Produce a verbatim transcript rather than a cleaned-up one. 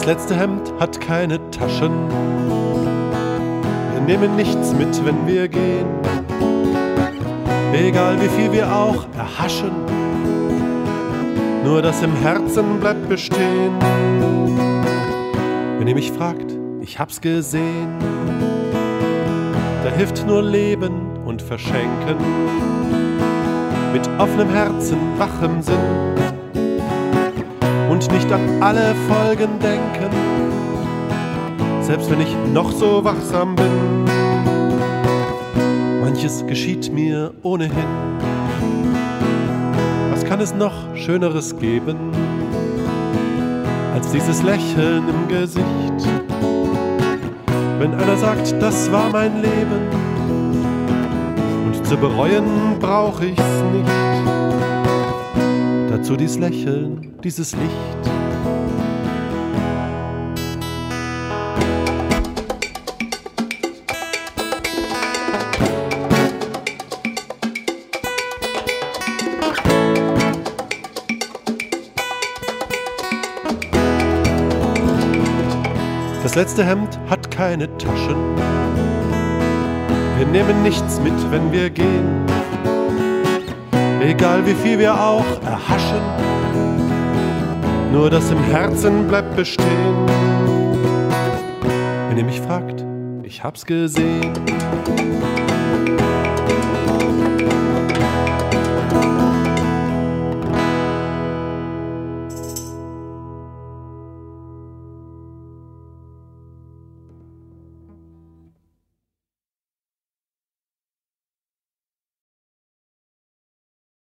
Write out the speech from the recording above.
Das letzte Hemd hat keine Taschen. Wir nehmen nichts mit, wenn wir gehen. Egal wie viel wir auch erhaschen, nur das im Herzen bleibt bestehen. Wenn ihr mich fragt, ich hab's gesehen. Da hilft nur Leben und Verschenken, mit offenem Herzen, wachem Sinn und nicht an alle Folgen denken, selbst wenn ich noch so wachsam bin. Manches geschieht mir ohnehin. Was kann es noch Schöneres geben, als dieses Lächeln im Gesicht? Wenn einer sagt, das war mein Leben, und zu bereuen brauch ich's nicht. Dazu dies Lächeln, dieses Licht. Das letzte Hemd hat keine Taschen. Wir nehmen nichts mit, wenn wir gehen. Egal wie viel wir auch erhaschen, nur das im Herzen bleibt bestehen. Wenn ihr mich fragt, ich hab's gesehen.